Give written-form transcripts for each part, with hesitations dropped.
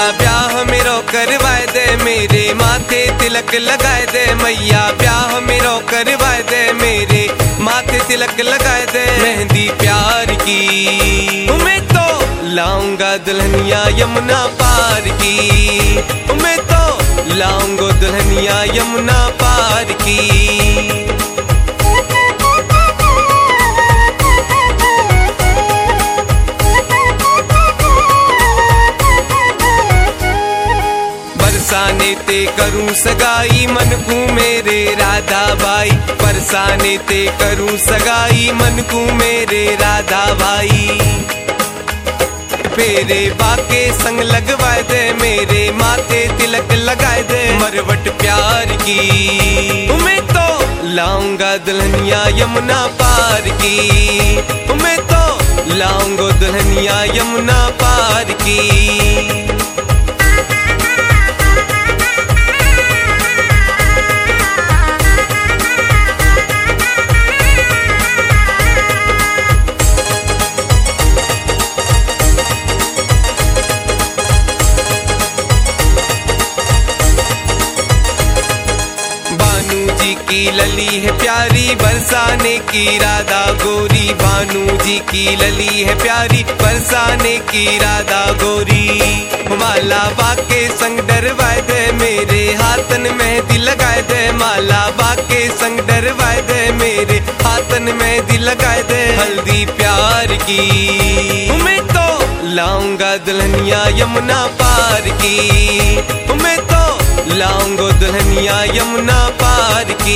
ब्याह मेरो करवाए दे, मेरे माथे तिलक लगाए दे मैया। ब्याह मेरो करवाए दे, मेरे माथे तिलक लगाए दे। मेहंदी प्यार की मैं तो लाऊंगा दुल्हनिया यमुना पार की, मैं तो लाऊंगा दुल्हनिया यमुना पार की। बरसाने ते करूं सगाई मन को मेरे राधा भाई, बरसाने ते करूं सगाई मन को मेरे राधा भाई। फेरे बाके संग लगवाए दे, मेरे माथे तिलक लगाए दे। मरवट प्यार की मैं तो लाऊंगा दुल्हनिया यमुना पार की, मैं तो लाऊंगा दुल्हनिया यमुना पार की। की लली है प्यारी बरसाने की राधा गोरी, भानु जी की लली है प्यारी बरसाने की राधा गोरी। माला बाके संग डरवाए दे, मेरे हाथन मेहंदी लगाए दे। माला बाके संग डरवाए दे, मेरे हाथन मेहंदी लगाए दे। हल्दी प्यार की मैं तो लाऊंगा दुल्हनिया यमुना पार की, मैं तो लाऊंगा दुल्हनिया यमुना पार की।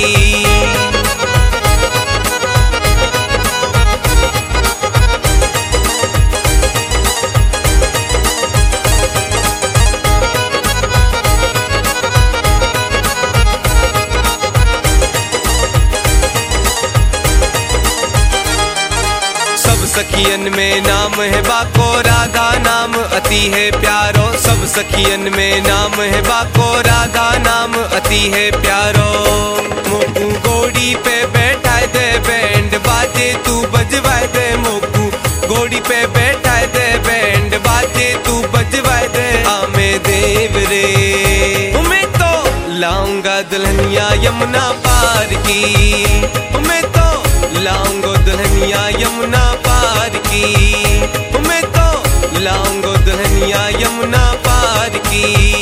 सब सखियन में नाम है बाको, राधा नाम अति है प्यारो। सब सखियन में नाम है बाको, राधा नाम अति है प्यारो। मोकू घोड़ी पे बैठाए दे, बैंड बाजे तू बजवाए दे। मोकू घोड़ी पे बैठाए दे, बैंड बाजे तू बजवाए दे। आमे देव रे मैं तो लाऊंगा दुल्हनिया यमुना पार की, मैं तो लाऊंगा दुल्हनिया यमुना पार की, मैं तो लाऊंगा दुल्हनिया यमुना पार की।